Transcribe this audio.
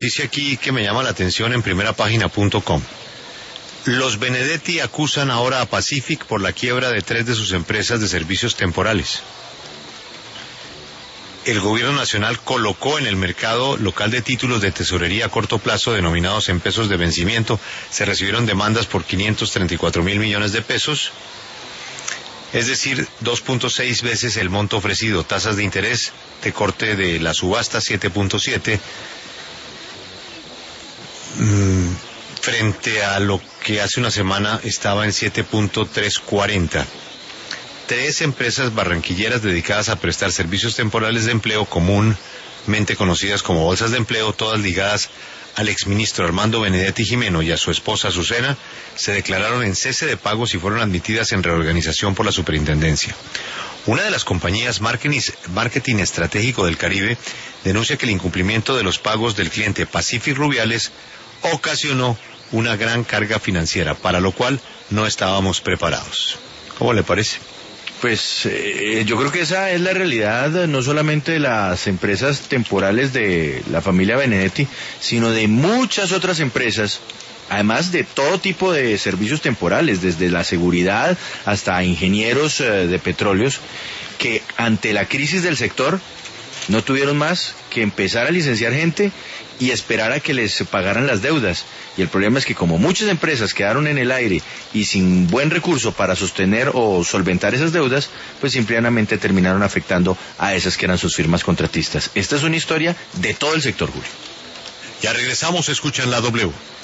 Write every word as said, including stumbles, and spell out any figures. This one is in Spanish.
Dice aquí que me llama la atención en primera página punto com. Los Benedetti acusan ahora a Pacific por la quiebra de tres de sus empresas de servicios temporales. El gobierno nacional colocó en el mercado local de títulos de tesorería a corto plazo denominados en pesos de vencimiento. Se recibieron demandas por quinientos treinta y cuatro mil millones de pesos, es decir, dos punto seis veces el monto ofrecido. Tasas de interés de corte de la subasta siete punto siete, mm, frente a lo que hace una semana estaba en siete punto trescientos cuarenta. Tres empresas barranquilleras dedicadas a prestar servicios temporales de empleo, comúnmente conocidas como bolsas de empleo, todas ligadas al exministro Armando Benedetti Jimeno y a su esposa Azucena, se declararon en cese de pagos y fueron admitidas en reorganización por la superintendencia. Una de las compañías Marketing Estratégico del Caribe denuncia que el incumplimiento de los pagos del cliente Pacific Rubiales ocasionó una gran carga financiera, para lo cual no estábamos preparados. ¿Cómo le parece? Pues eh, yo creo que esa es la realidad, no solamente de las empresas temporales de la familia Benedetti, sino de muchas otras empresas, además de todo tipo de servicios temporales, desde la seguridad hasta ingenieros eh, de petróleos, que ante la crisis del sector no tuvieron más que empezar a licenciar gente y esperar a que les pagaran las deudas. Y el problema es que como muchas empresas quedaron en el aire y sin buen recurso para sostener o solventar esas deudas, pues simplemente terminaron afectando a esas que eran sus firmas contratistas. Esta es una historia de todo el sector, Julio. Ya regresamos, escuchan la W.